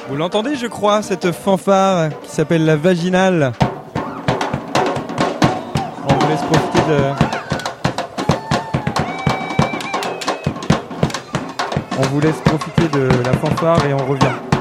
Vous l'entendez, je crois, cette fanfare qui s'appelle la vaginale. On vous laisse profiter de la fanfare et on revient.